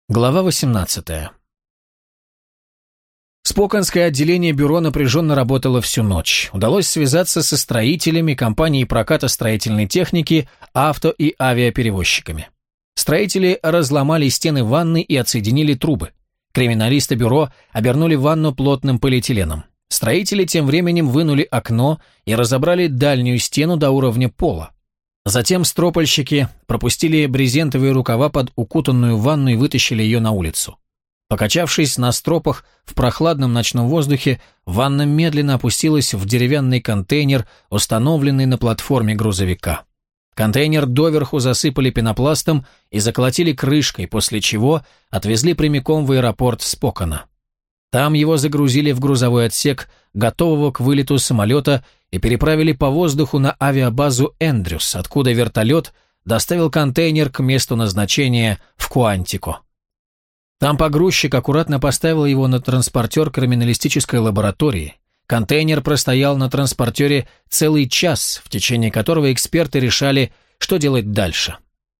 Глава 18. Споконское отделение бюро напряженно работало всю ночь. Удалось связаться со строителями, компанией проката строительной техники, авто- и авиаперевозчиками. Строители разломали стены ванны и отсоединили трубы. Криминалисты бюро обернули ванну плотным полиэтиленом. Строители тем временем вынули окно и разобрали дальнюю стену до уровня пола. Затем стропольщики пропустили брезентовые рукава под укутанную ванну и вытащили ее на улицу. Покачавшись на стропах в прохладном ночном воздухе, ванна медленно опустилась в деревянный контейнер, установленный на платформе грузовика. Контейнер доверху засыпали пенопластом и заколотили крышкой, после чего отвезли прямиком в аэропорт Спокана. Там его загрузили в грузовой отсек, готового к вылету самолета, и переправили по воздуху на авиабазу Эндрюс, откуда вертолет доставил контейнер к месту назначения в Куантико. Там погрузчик аккуратно поставил его на транспортер криминалистической лаборатории. Контейнер простоял на транспортере целый час, в течение которого эксперты решали, что делать дальше.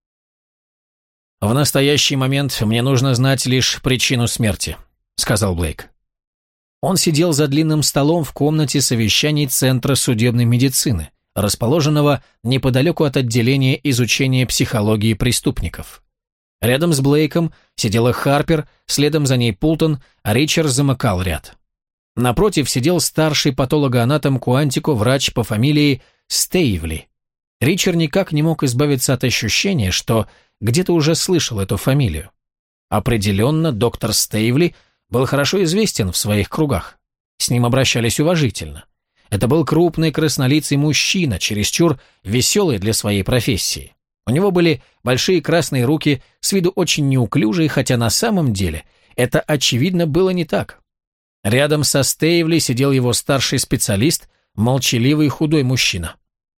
«В настоящий момент мне нужно знать лишь причину смерти», — сказал Блейк. Он сидел за длинным столом в комнате совещаний Центра судебной медицины, расположенного неподалеку от отделения изучения психологии преступников. Рядом с Блейком сидела Харпер, следом за ней Пултон, а Ричард замыкал ряд. Напротив сидел старший патологоанатом Куантико, врач по фамилии Стейвли. Ричард никак не мог избавиться от ощущения, что где-то уже слышал эту фамилию. Определенно, доктор Стейвли был хорошо известен в своих кругах. С ним обращались уважительно. Это был крупный краснолицый мужчина, чересчур веселый для своей профессии. У него были большие красные руки, с виду очень неуклюжие, хотя на самом деле это, очевидно, было не так. Рядом со Стейвли сидел его старший специалист, молчаливый худой мужчина.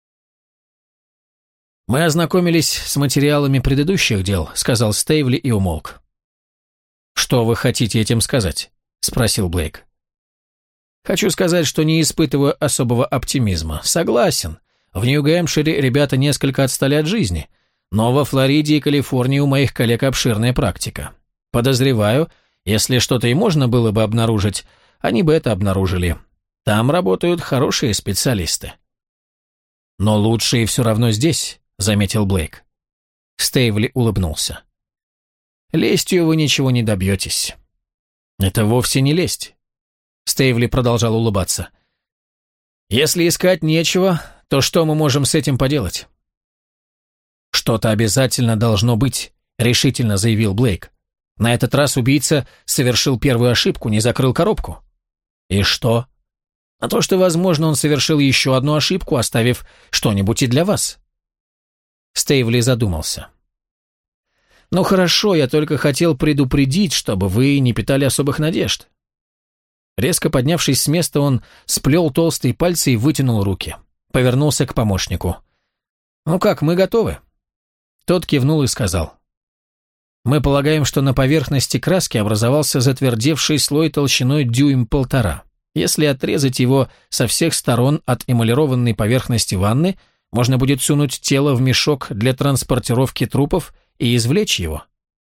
«Мы ознакомились с материалами предыдущих дел», — сказал Стейвли и умолк. «Что вы хотите этим сказать?» — спросил Блейк. «Хочу сказать, что не испытываю особого оптимизма. Согласен, в Нью-Гэмпшире ребята несколько отстали от жизни, но во Флориде и Калифорнии у моих коллег обширная практика. Подозреваю, если что-то и можно было бы обнаружить, они бы это обнаружили. Там работают хорошие специалисты». «Но лучшие все равно здесь», — заметил Блейк. Стейвли улыбнулся. «Лестью вы ничего не добьетесь». «Это вовсе не лесть». Стейвли продолжал улыбаться. «Если искать нечего, то что мы можем с этим поделать?» «Что-то обязательно должно быть», — решительно заявил Блейк. «На этот раз убийца совершил первую ошибку, не закрыл коробку». «И что?» «А то, что, возможно, он совершил еще одну ошибку, оставив что-нибудь и для вас». Стейвли задумался. «Ну хорошо, я только хотел предупредить, чтобы вы не питали особых надежд». Резко поднявшись с места, он сплел толстые пальцы и вытянул руки. Повернулся к помощнику. «Ну как, мы готовы?» Тот кивнул и сказал. «Мы полагаем, что на поверхности краски образовался затвердевший слой толщиной 1,5 дюйма. Если отрезать его со всех сторон от эмалированной поверхности ванны, можно будет сунуть тело в мешок для транспортировки трупов и извлечь его».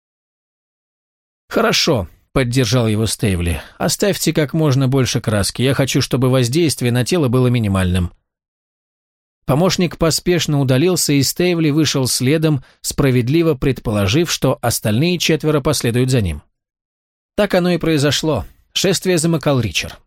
«Хорошо», — поддержал его Стейвли. «Оставьте как можно больше краски. Я хочу, чтобы воздействие на тело было минимальным». Помощник поспешно удалился, и Стейвли вышел следом, справедливо предположив, что остальные 4 последуют за ним. Так оно и произошло. Шествие замыкал Ричард.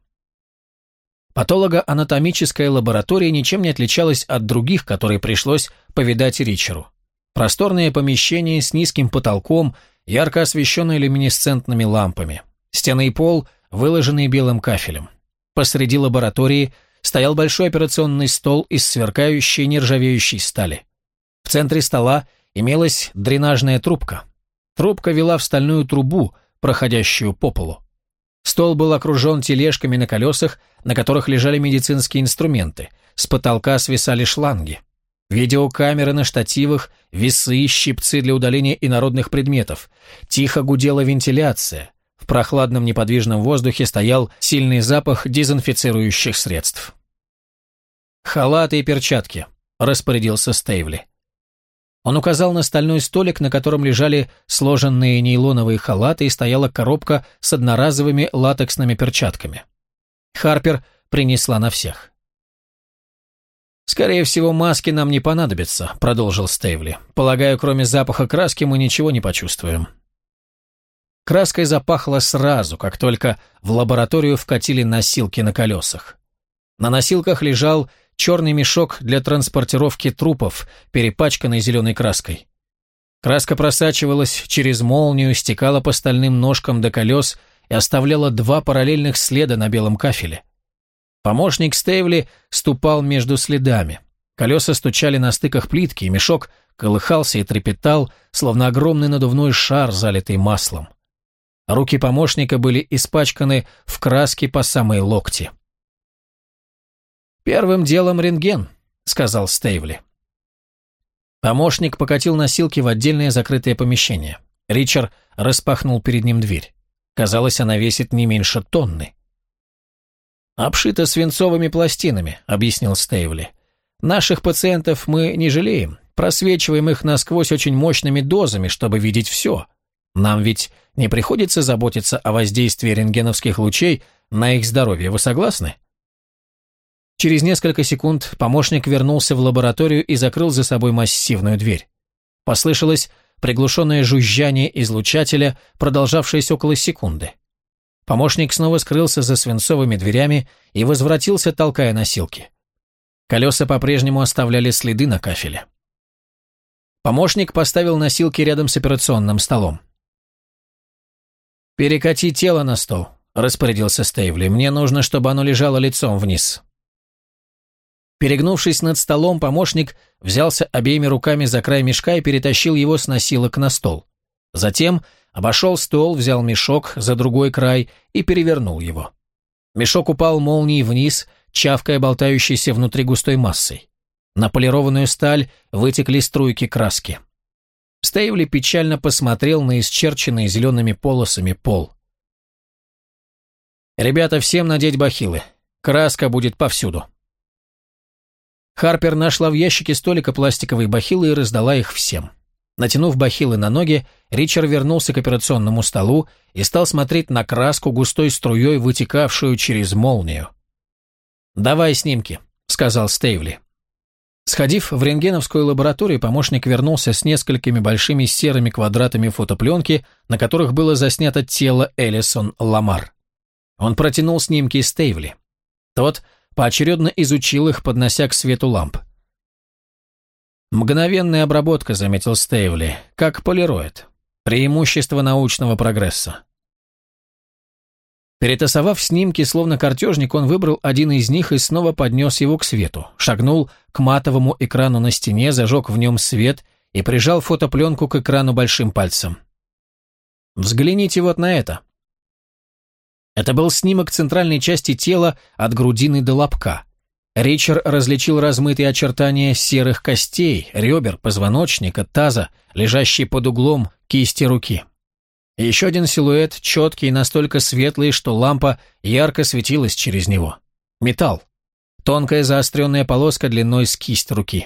Патологоанатомическая лаборатория ничем не отличалась от других, которые пришлось повидать Ричарду. Просторное помещение с низким потолком, ярко освещенное люминесцентными лампами. Стены и пол выложенные белым кафелем. Посреди лаборатории стоял большой операционный стол из сверкающей нержавеющей стали. В центре стола имелась дренажная трубка. Трубка вела в стальную трубу, проходящую по полу. Стол был окружен тележками на колесах, на которых лежали медицинские инструменты. С потолка свисали шланги. Видеокамеры на штативах, весы, щипцы для удаления инородных предметов. Тихо гудела вентиляция. В прохладном неподвижном воздухе стоял сильный запах дезинфицирующих средств. «Халаты и перчатки», — распорядился Стейвли. Он указал на стальной столик, на котором лежали сложенные нейлоновые халаты и стояла коробка с одноразовыми латексными перчатками. Харпер принесла на всех. «Скорее всего, маски нам не понадобятся», — продолжил Стейвли. «Полагаю, кроме запаха краски мы ничего не почувствуем». Краской запахло сразу, как только в лабораторию вкатили носилки на колесах. На носилках лежал черный мешок для транспортировки трупов, перепачканный зеленой краской. Краска просачивалась через молнию, стекала по стальным ножкам до колес и оставляла 2 параллельных следа на белом кафеле. Помощник Стейвли ступал между следами. Колеса стучали на стыках плитки, и мешок колыхался и трепетал, словно огромный надувной шар, залитый маслом. Руки помощника были испачканы в краске по самые локти. «Первым делом рентген», — сказал Стейвли. Помощник покатил носилки в отдельное закрытое помещение. Ричард распахнул перед ним дверь. Казалось, она весит не меньше тонны. «Обшита свинцовыми пластинами», — объяснил Стейвли. «Наших пациентов мы не жалеем, просвечиваем их насквозь очень мощными дозами, чтобы видеть все. Нам ведь не приходится заботиться о воздействии рентгеновских лучей на их здоровье, вы согласны?» Через несколько секунд помощник вернулся в лабораторию и закрыл за собой массивную дверь. Послышалось приглушенное жужжание излучателя, продолжавшееся около секунды. Помощник снова скрылся за свинцовыми дверями и возвратился, толкая носилки. Колеса по-прежнему оставляли следы на кафеле. Помощник поставил носилки рядом с операционным столом. «Перекати тело на стол», — распорядился Стейвли. «Мне нужно, чтобы оно лежало лицом вниз». Перегнувшись над столом, помощник взялся обеими руками за край мешка и перетащил его с носилок на стол. Затем обошел стол, взял мешок за другой край и перевернул его. Мешок упал молнией вниз, чавкая болтающейся внутри густой массой. На полированную сталь вытекли струйки краски. Стейвли печально посмотрел на исчерченный зелеными полосами пол. «Ребята, всем надеть бахилы. Краска будет повсюду». Харпер нашла в ящике столика пластиковые бахилы и раздала их всем. Натянув бахилы на ноги, Ричард вернулся к операционному столу и стал смотреть на краску, густой струей вытекавшую через молнию. «Давай снимки», — сказал Стейвли. Сходив в рентгеновскую лабораторию, помощник вернулся с несколькими большими серыми квадратами фотопленки, на которых было заснято тело Элисон Ламар. Он протянул снимки Стейвли. Тот поочередно изучил их, поднося к свету ламп. «Мгновенная обработка», — заметил Стейвли, — «как полироид. Преимущество научного прогресса». Перетасовав снимки, словно картежник, он выбрал один из них и снова поднес его к свету, шагнул к матовому экрану на стене, зажег в нем свет и прижал фотопленку к экрану большим пальцем. «Взгляните вот на это». Это был снимок центральной части тела от грудины до лобка. Ричард различил размытые очертания серых костей, ребер, позвоночника, таза, лежащие под углом кисти руки. Еще один силуэт, четкий и настолько светлый, что лампа ярко светилась через него. Металл. Тонкая заостренная полоска длиной с кисть руки.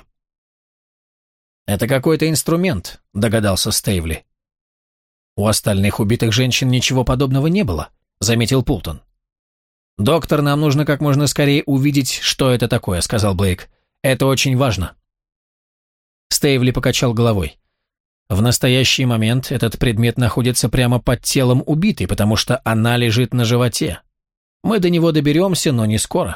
«Это какой-то инструмент», — догадался Стейвли. «У остальных убитых женщин ничего подобного не было», — заметил Пултон. «Доктор, нам нужно как можно скорее увидеть, что это такое», — сказал Блейк. «Это очень важно». Стейвли покачал головой. «В настоящий момент этот предмет находится прямо под телом убитой, потому что она лежит на животе. Мы до него доберемся, но не скоро».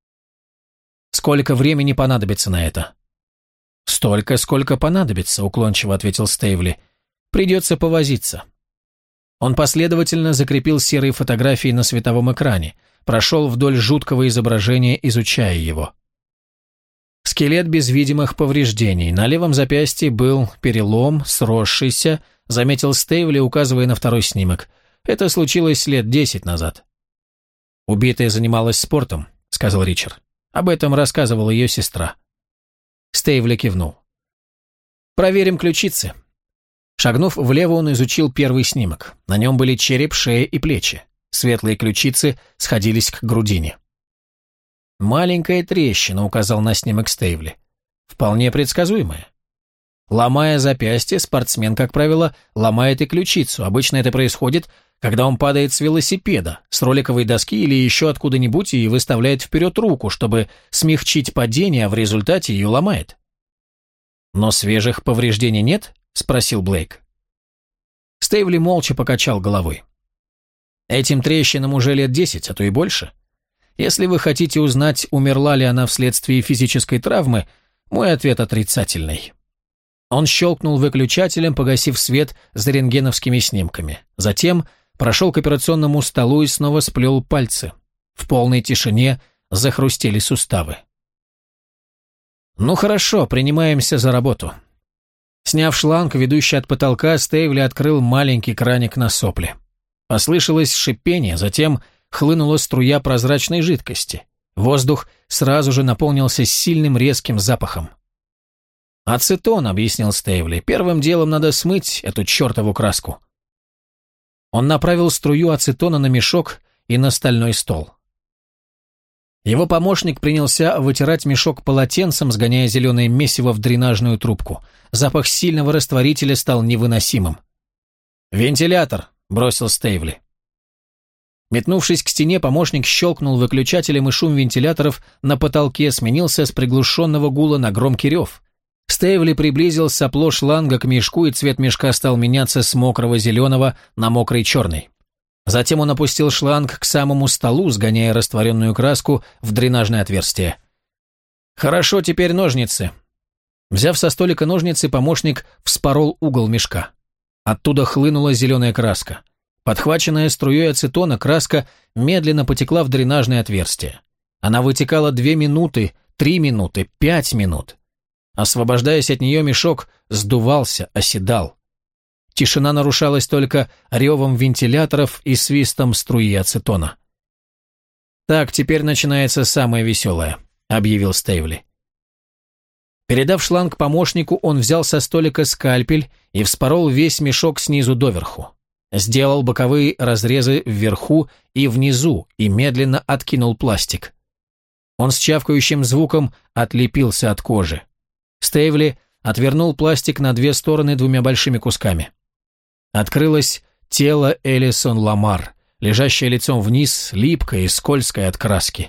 «Сколько времени понадобится на это?» «Столько, сколько понадобится», — уклончиво ответил Стейвли. «Придется повозиться». Он последовательно закрепил серые фотографии на световом экране, прошел вдоль жуткого изображения, изучая его. Скелет без видимых повреждений. На левом запястье был перелом, сросшийся, заметил Стейвли, указывая на второй снимок. Это случилось лет 10 назад. «Убитая занималась спортом», — сказал Ричард. Об этом рассказывала ее сестра. Стейвли кивнул. «Проверим ключицы». Шагнув влево, он изучил первый снимок. На нем были череп, шея и плечи. Светлые ключицы сходились к грудине. «Маленькая трещина», — указал на снимок Стейвли. «Вполне предсказуемая». Ломая запястье, спортсмен, как правило, ломает и ключицу. Обычно это происходит, когда он падает с велосипеда, с роликовой доски или еще откуда-нибудь и выставляет вперед руку, чтобы смягчить падение, а в результате ее ломает. «Но свежих повреждений нет?» – спросил Блейк. Стейвли молча покачал головой. «Этим трещинам уже лет 10, а то и больше. Если вы хотите узнать, умерла ли она вследствие физической травмы, мой ответ отрицательный». Он щелкнул выключателем, погасив свет за рентгеновскими снимками. Затем прошел к операционному столу и снова сплел пальцы. В полной тишине захрустели суставы. «Ну хорошо, принимаемся за работу». Сняв шланг, ведущий от потолка, Стейвли открыл маленький краник на сопле. Послышалось шипение, затем хлынула струя прозрачной жидкости. Воздух сразу же наполнился сильным резким запахом. «Ацетон», — объяснил Стейвли, — «первым делом надо смыть эту чертову краску». Он направил струю ацетона на мешок и на стальной стол. Его помощник принялся вытирать мешок полотенцем, сгоняя зеленое месиво в дренажную трубку. Запах сильного растворителя стал невыносимым. «Вентилятор», — бросил Стейвли. Метнувшись к стене, помощник щелкнул выключателем, и шум вентиляторов на потолке сменился с приглушенного гула на громкий рев. Стейвли приблизил сопло шланга к мешку, и цвет мешка стал меняться с мокрого зеленого на мокрый черный. Затем он опустил шланг к самому столу, сгоняя растворенную краску в дренажное отверстие. «Хорошо, теперь ножницы». Взяв со столика ножницы, помощник вспорол угол мешка. Оттуда хлынула зеленая краска. Подхваченная струей ацетона, краска медленно потекла в дренажное отверстие. Она вытекала 2 минуты, 3 минуты, 5 минут. Освобождаясь от нее, мешок сдувался, оседал. Тишина нарушалась только ревом вентиляторов и свистом струи ацетона. «Так, теперь начинается самое веселое», — объявил Стейвли. Передав шланг помощнику, он взял со столика скальпель и вспорол весь мешок снизу доверху. Сделал боковые разрезы вверху и внизу и медленно откинул пластик. Он с чавкающим звуком отлепился от кожи. Стейвли отвернул пластик на 2 стороны 2 большими кусками. Открылось тело Элисон Ламар, лежащее лицом вниз, липкое и скользкое от краски.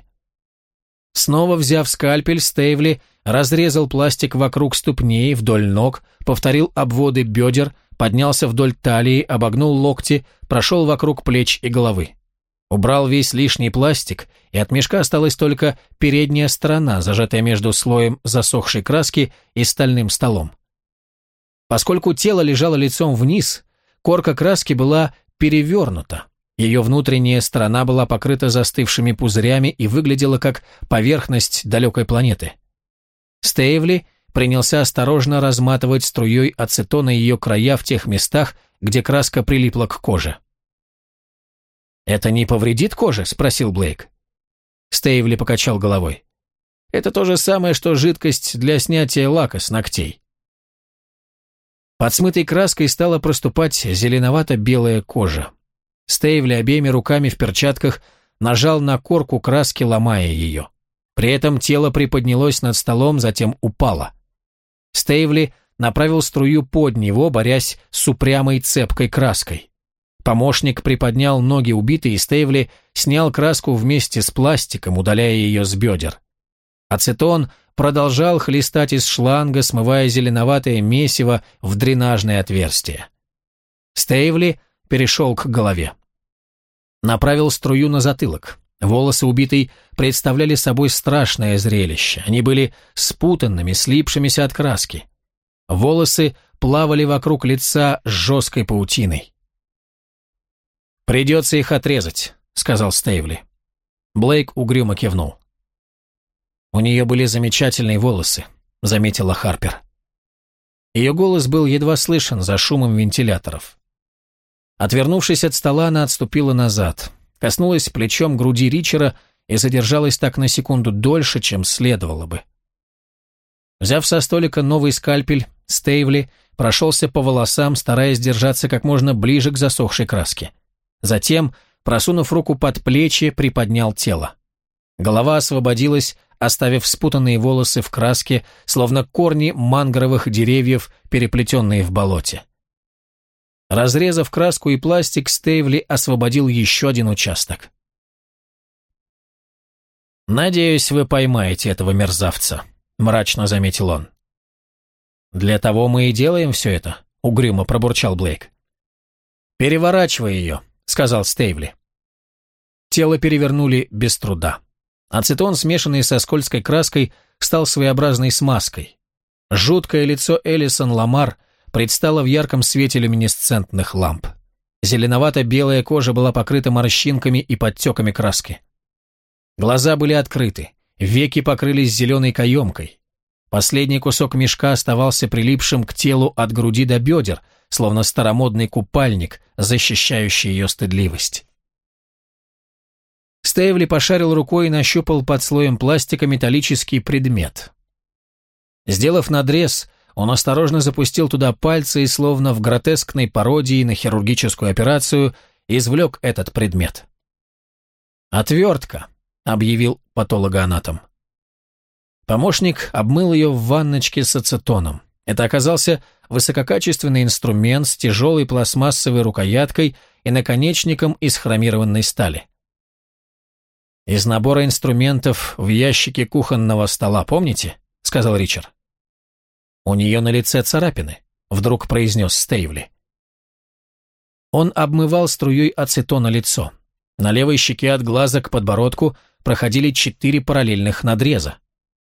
Снова взяв скальпель, Стейвли разрезал пластик вокруг ступней, вдоль ног, повторил обводы бедер, поднялся вдоль талии, обогнул локти, прошел вокруг плеч и головы. Убрал весь лишний пластик, и от мешка осталась только передняя сторона, зажатая между слоем засохшей краски и стальным столом. Поскольку тело лежало лицом вниз, корка краски была перевернута. Ее внутренняя сторона была покрыта застывшими пузырями и выглядела как поверхность далекой планеты. Стейвли принялся осторожно разматывать струей ацетона ее края в тех местах, где краска прилипла к коже. «Это не повредит коже?» – спросил Блейк. Стейвли покачал головой. «Это то же самое, что жидкость для снятия лака с ногтей». Под смытой краской стала проступать зеленовато-белая кожа. Стейвли обеими руками в перчатках нажал на корку краски, ломая ее. При этом тело приподнялось над столом, затем упало. Стейвли направил струю под него, борясь с упрямой цепкой краской. Помощник приподнял ноги убитой, и Стейвли снял краску вместе с пластиком, удаляя ее с бедер. Ацетон продолжал хлестать из шланга, смывая зеленоватое месиво в дренажное отверстие. Стейвли перешел к голове. Направил струю на затылок. Волосы убитой представляли собой страшное зрелище. Они были спутанными, слипшимися от краски. Волосы плавали вокруг лица с жесткой паутиной. «Придется их отрезать», — сказал Стейвли. Блейк угрюмо кивнул. «У нее были замечательные волосы», — заметила Харпер. Ее голос был едва слышен за шумом вентиляторов. Отвернувшись от стола, она отступила назад, коснулась плечом груди Ричера и задержалась так на секунду дольше, чем следовало бы. Взяв со столика новый скальпель, Стейвли прошелся по волосам, стараясь держаться как можно ближе к засохшей краске. Затем, просунув руку под плечи, приподнял тело. Голова освободилась, оставив спутанные волосы в краске, словно корни мангровых деревьев, переплетенные в болоте. Разрезав краску и пластик, Стейвли освободил еще один участок. «Надеюсь, вы поймаете этого мерзавца», — мрачно заметил он. «Для того мы и делаем все это», — угрюмо пробурчал Блейк. «Переворачивай ее», — сказал Стейвли. Тело перевернули без труда. Ацетон, смешанный со скользкой краской, стал своеобразной смазкой. Жуткое лицо Элисон Ламар предстало в ярком свете люминесцентных ламп. Зеленовато-белая кожа была покрыта морщинками и подтеками краски. Глаза были открыты, веки покрылись зеленой каемкой. Последний кусок мешка оставался прилипшим к телу от груди до бедер, словно старомодный купальник, защищающий ее стыдливость. Стейвли пошарил рукой и нащупал под слоем пластика металлический предмет. Сделав надрез, он осторожно запустил туда пальцы и, словно в гротескной пародии на хирургическую операцию, извлек этот предмет. «Отвертка», — объявил патологоанатом. Помощник обмыл ее в ванночке с ацетоном. Это оказался высококачественный инструмент с тяжелой пластмассовой рукояткой и наконечником из хромированной стали. «Из набора инструментов в ящике кухонного стола, помните?» — сказал Ричард. «У нее на лице царапины», — вдруг произнес Стейвли. Он обмывал струей ацетона лицо. На левой щеке от глаза к подбородку проходили 4 параллельных надреза.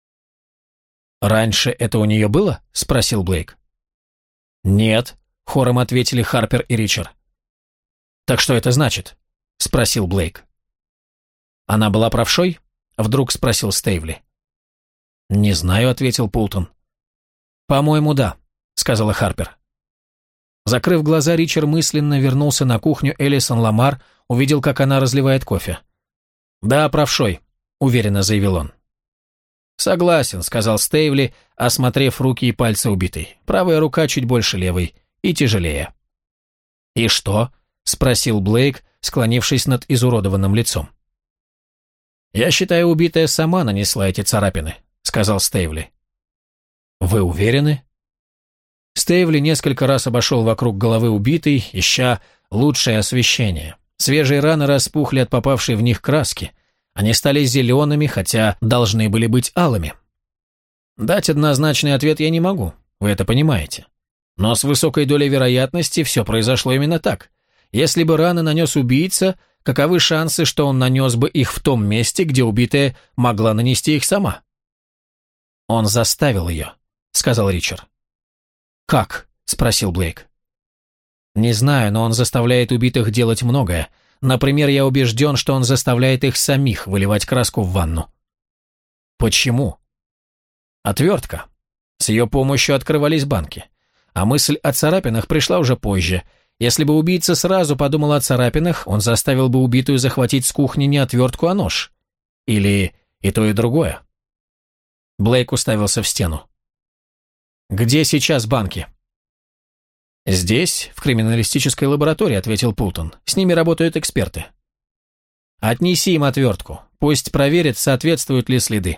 «Раньше это у нее было?» — спросил Блейк. «Нет», — хором ответили Харпер и Ричард. «Так что это значит?» — спросил Блейк. «Она была правшой?» — вдруг спросил Стейвли. «Не знаю», — ответил Пултон. «По-моему, да», — сказала Харпер. Закрыв глаза, Ричард мысленно вернулся на кухню Элисон Ламар, увидел, как она разливает кофе. «Да, правшой», — уверенно заявил он. «Согласен», — сказал Стейвли, осмотрев руки и пальцы убитой. «Правая рука чуть больше левой и тяжелее». «И что?» — спросил Блейк, склонившись над изуродованным лицом. «Я считаю, убитая сама нанесла эти царапины», — сказал Стейвли. «Вы уверены?» Стейвли несколько раз обошел вокруг головы убитой, ища лучшее освещение. Свежие раны распухли от попавшей в них краски. Они стали зелеными, хотя должны были быть алыми. Дать однозначный ответ я не могу, вы это понимаете. Но с высокой долей вероятности все произошло именно так. Если бы раны нанес убийца, каковы шансы, что он нанес бы их в том месте, где убитая могла нанести их сама? «Он заставил ее», — сказал Ричард. «Как?» — спросил Блейк. «Не знаю, но он заставляет убитых делать многое. Например, я убежден, что он заставляет их самих выливать краску в ванну». «Почему?» «Отвертка. С ее помощью открывались банки. А мысль о царапинах пришла уже позже. Если бы убийца сразу подумал о царапинах, он заставил бы убитую захватить с кухни не отвертку, а нож. Или и то, и другое». Блейк уставился в стену. «Где сейчас банки?» «Здесь, в криминалистической лаборатории», — ответил Пултон. «С ними работают эксперты». «Отнеси им отвертку. Пусть проверят, соответствуют ли следы».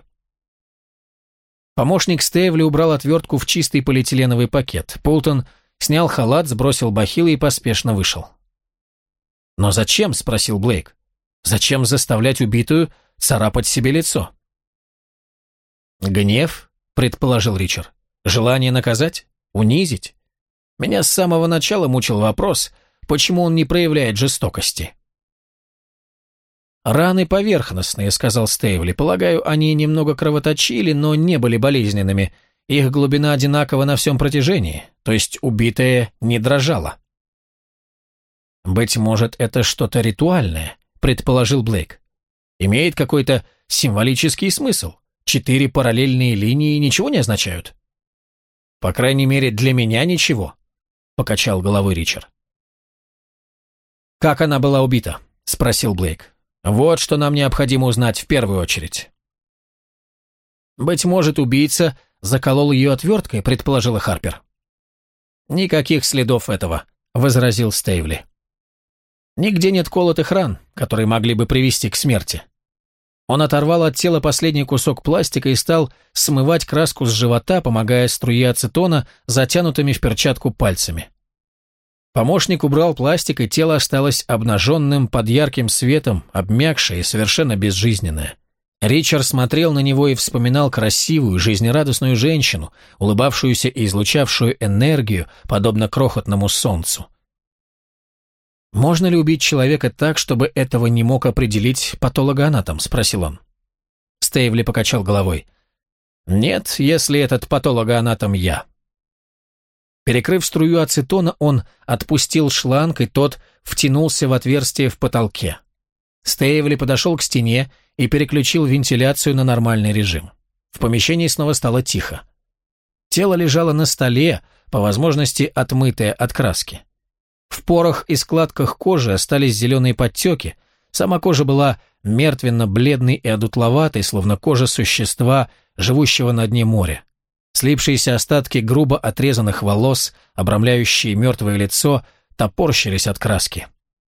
Помощник Стейвли убрал отвертку в чистый полиэтиленовый пакет. Пултон снял халат, сбросил бахилы и поспешно вышел. «Но зачем?» — спросил Блейк. «Зачем заставлять убитую царапать себе лицо?» «Гнев?» — предположил Ричард. «Желание наказать? Унизить? Меня с самого начала мучил вопрос, почему он не проявляет жестокости». «Раны поверхностные», — сказал Стейвли. «Полагаю, они немного кровоточили, но не были болезненными. Их глубина одинакова на всем протяжении, то есть убитая не дрожала». «Быть может, это что-то ритуальное», — предположил Блейк. «Имеет какой-то символический смысл. 4 параллельные линии ничего не означают?» «По крайней мере, для меня ничего», — покачал головой Ричард. «Как она была убита?» — спросил Блейк. «Вот что нам необходимо узнать в первую очередь». «Быть может, убийца заколол ее отверткой», — предположила Харпер. «Никаких следов этого», — возразил Стейвли. «Нигде нет колотых ран, которые могли бы привести к смерти. Он оторвал от тела последний кусок пластика и стал смывать краску с живота, помогая струе ацетона затянутыми в перчатку пальцами. Помощник убрал пластик, и тело осталось обнаженным под ярким светом, обмякшее и совершенно безжизненное. Ричард смотрел на него и вспоминал красивую, жизнерадостную женщину, улыбавшуюся и излучавшую энергию, подобно крохотному солнцу. «Можно ли убить человека так, чтобы этого не мог определить патологоанатом?» – спросил он. Стейвли покачал головой. «Нет, если этот патологоанатом я». Перекрыв струю ацетона, он отпустил шланг, и тот втянулся в отверстие в потолке. Стейвли подошел к стене и переключил вентиляцию на нормальный режим. В помещении снова стало тихо. Тело лежало на столе, по возможности отмытое от краски. В порах и складках кожи остались зеленые подтеки, сама кожа была мертвенно-бледной и одутловатой, словно кожа существа, живущего на дне моря. Слипшиеся остатки грубо отрезанных волос, обрамляющие мертвое лицо, топорщились от краски.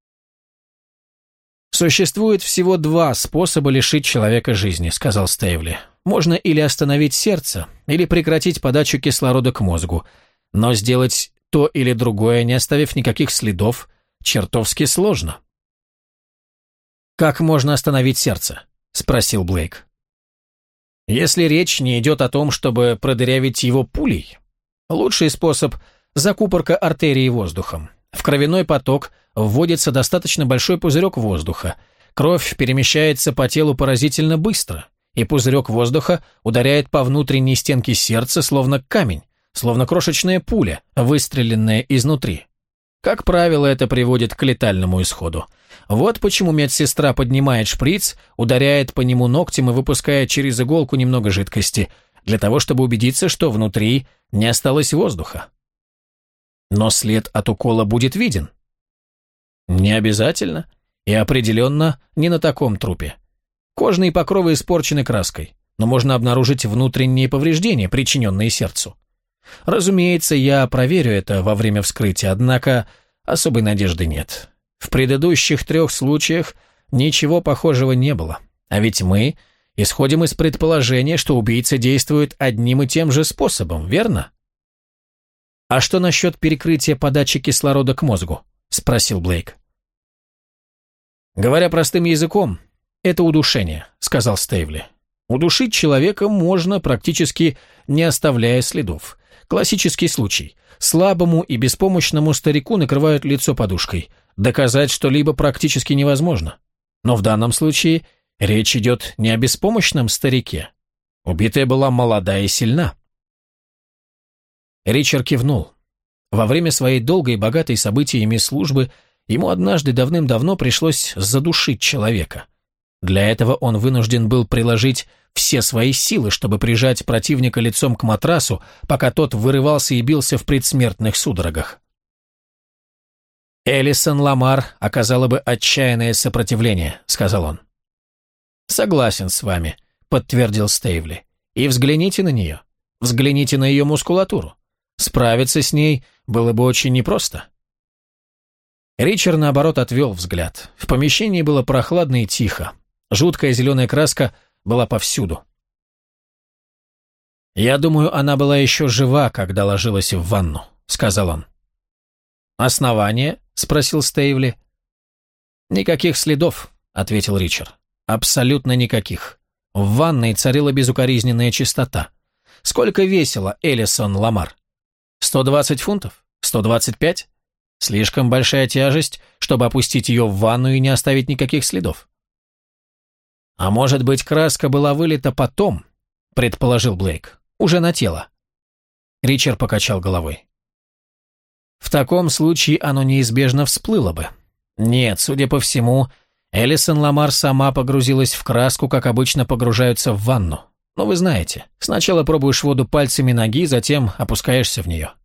«Существует всего два способа лишить человека жизни», — сказал Стейвли. «Можно или остановить сердце, или прекратить подачу кислорода к мозгу. Но сделать то или другое, не оставив никаких следов, чертовски сложно». «Как можно остановить сердце?» — спросил Блейк. «Если речь не идет о том, чтобы продырявить его пулей, лучший способ – закупорка артерии воздухом. В кровяной поток вводится достаточно большой пузырек воздуха, кровь перемещается по телу поразительно быстро, и пузырек воздуха ударяет по внутренней стенке сердца, словно камень, словно крошечная пуля, выстреленная изнутри. Как правило, это приводит к летальному исходу. Вот почему медсестра поднимает шприц, ударяет по нему ногтем и выпускает через иголку немного жидкости, для того, чтобы убедиться, что внутри не осталось воздуха. Но след от укола будет виден. Не обязательно, и определенно не на таком трупе. Кожные покровы испорчены краской, но можно обнаружить внутренние повреждения, причиненные сердцу. Разумеется, я проверю это во время вскрытия, однако особой надежды нет. В предыдущих 3 случаях ничего похожего не было, а ведь мы исходим из предположения, что убийца действует одним и тем же способом, верно? «А что насчет перекрытия подачи кислорода к мозгу?» – спросил Блейк. «Говоря простым языком, это удушение», – сказал Стейвли. «Удушить человека можно, практически не оставляя следов. Классический случай. Слабому и беспомощному старику накрывают лицо подушкой. Доказать что-либо практически невозможно. Но в данном случае речь идет не о беспомощном старике. Убитая была молода и сильна». Ричард кивнул. Во время своей долгой и богатой событиями службы ему однажды давным-давно пришлось задушить человека. Для этого он вынужден был приложить все свои силы, чтобы прижать противника лицом к матрасу, пока тот вырывался и бился в предсмертных судорогах. «Элисон Ламар оказала бы отчаянное сопротивление», — сказал он. «Согласен с вами», — подтвердил Стейвли. «И взгляните на нее. Взгляните на ее мускулатуру. Справиться с ней было бы очень непросто». Ричард, наоборот, отвел взгляд. В помещении было прохладно и тихо. Жуткая зеленая краска была повсюду. «Я думаю, она была еще жива, когда ложилась в ванну», — сказал он. «Основание?» — спросил Стейвли. «Никаких следов», — ответил Ричард. «Абсолютно никаких. В ванной царила безукоризненная чистота. Сколько весила Элисон Ламар? 120 фунтов? 125? Слишком большая тяжесть, чтобы опустить ее в ванну и не оставить никаких следов». «А может быть, краска была вылита потом?» – предположил Блейк. «Уже на тело». Ричард покачал головой. «В таком случае оно неизбежно всплыло бы. Нет, судя по всему, Элисон Ламар сама погрузилась в краску, как обычно погружаются в ванну. Но вы знаете, сначала пробуешь воду пальцами ноги, затем опускаешься в нее».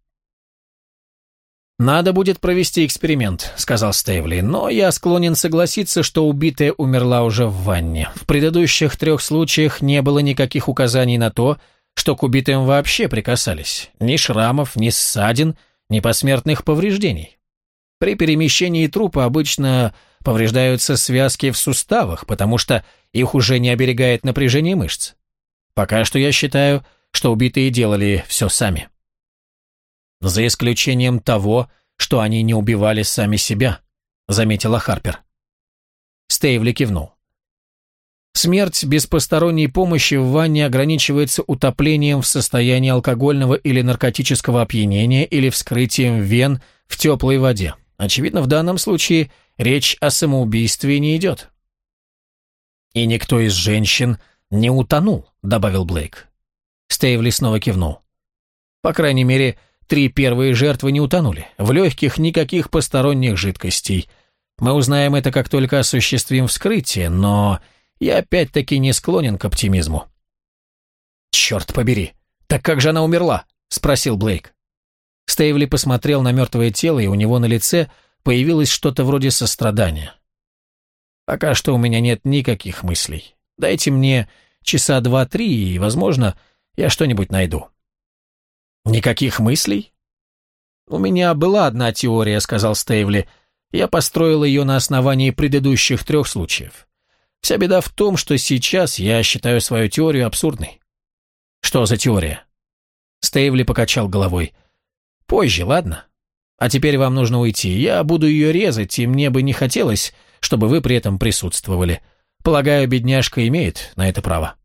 «Надо будет провести эксперимент», — сказал Стейвли, «но я склонен согласиться, что убитая умерла уже в ванне. В предыдущих 3 случаях не было никаких указаний на то, что к убитым вообще прикасались. Ни шрамов, ни ссадин, ни посмертных повреждений». При перемещении трупа обычно повреждаются связки в суставах, потому что их уже не оберегает напряжение мышц. Пока что я считаю, что убитые делали все сами. За исключением того, что они не убивали сами себя, заметила Харпер. Стейвли кивнул. Смерть без посторонней помощи в ванне ограничивается утоплением в состоянии алкогольного или наркотического опьянения или вскрытием вен в теплой воде. Очевидно, в данном случае речь о самоубийстве не идет. «И никто из женщин не утонул», — добавил Блейк. Стейвли снова кивнул. «По крайней мере, 3 первые жертвы не утонули. В легких никаких посторонних жидкостей. Мы узнаем это, как только осуществим вскрытие, но я опять-таки не склонен к оптимизму». «Черт побери, так как же она умерла?» — спросил Блейк. Стейвли посмотрел на мертвое тело, и у него на лице появилось что-то вроде сострадания. «Пока что у меня нет никаких мыслей. Дайте мне часа 2-3, и, возможно, я что-нибудь найду». «Никаких мыслей?» «У меня была одна теория», — сказал Стейвли. «Я построил ее на основании предыдущих 3 случаев. Вся беда в том, что сейчас я считаю свою теорию абсурдной». «Что за теория?» Стейвли покачал головой. «Позже, ладно? А теперь вам нужно уйти. Я буду ее резать, и мне бы не хотелось, чтобы вы при этом присутствовали. Полагаю, бедняжка имеет на это право».